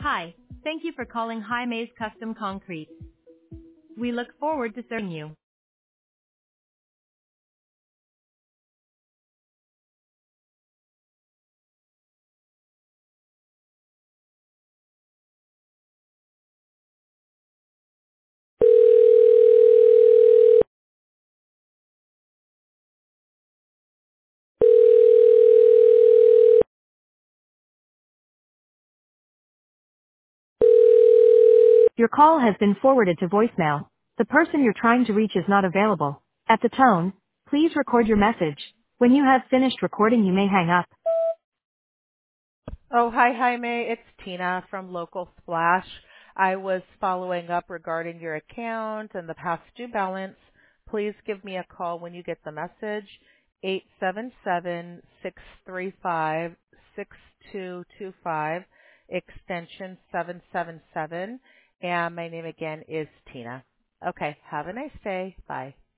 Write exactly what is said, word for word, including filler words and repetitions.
Hi, thank you for calling High Maze Custom Concrete. We look forward to serving you. Your call has been forwarded to voicemail. The person you're trying to reach is not available. At the tone, please record your message. When you have finished recording, you may hang up. Oh, hi, Jaime. It's Tina from Local Splash. I was following up regarding your account and the past due balance. Please give me a call when you get the message, eight seven seven, six three five, six two two five, extension seven seven seven, and my name again is Tina. Okay, have a nice day. Bye.